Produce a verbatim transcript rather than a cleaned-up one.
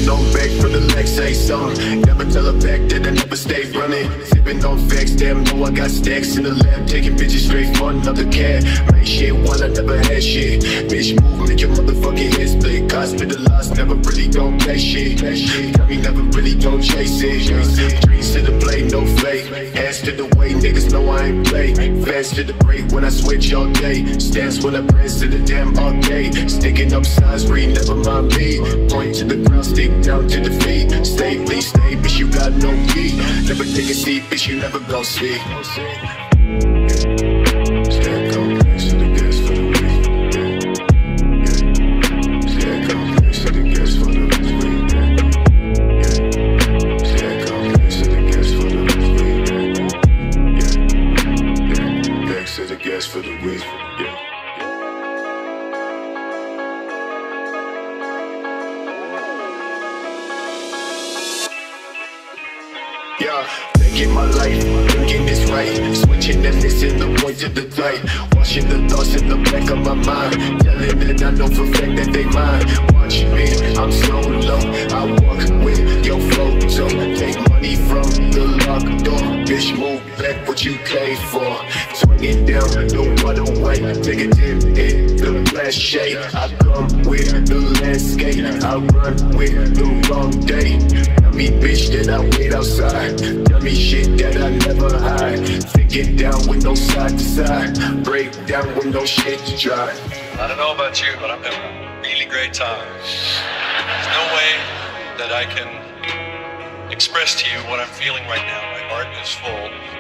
on back for the legs, say something. Never tell her back that I never stay running. Sipping on facts, damn, know I got stacks in the lab. Taking bitches straight for another cat. Make shit while I never had shit. Bitch, move, make your motherfucking head split. Hospitalized, never really don't play shit. Got me never really don't chase it. Dreams to the plate, no fake. Ass to the way, niggas know I ain't play. Fast to the break when I switch all day. Stance when I press to the damn all day. Sticking up signs, read, never mind me. Point to the ground, stick down to the feet. Stay, please stay, bitch, you got no key. Never take a seat, bitch, you never gon' see. Stack on place to the gas for the week. Stack on place to the gas for the week. Stack on place to the gas for the week. Back to the gas for the week. Yeah, thinking my life, thinking it's right. Switching and missing the point to the light. Washing the thoughts in the back of my mind. Telling that I know for a fact that they mine. Watch me, I'm so low. I walk with your flow. So take money from the locked door. Bitch, move back what you came for. Swing it down, no other way. Negative in the flash shade. I come with the landscape. I run with the wrong day. Tell me bitch that I wait outside. Tell me shit that I never hide. Take it down with no side to side. Break down with no shit to try. I don't know about you, but I'm having a really great time. There's no way that I can express to you what I'm feeling right now. My heart is full.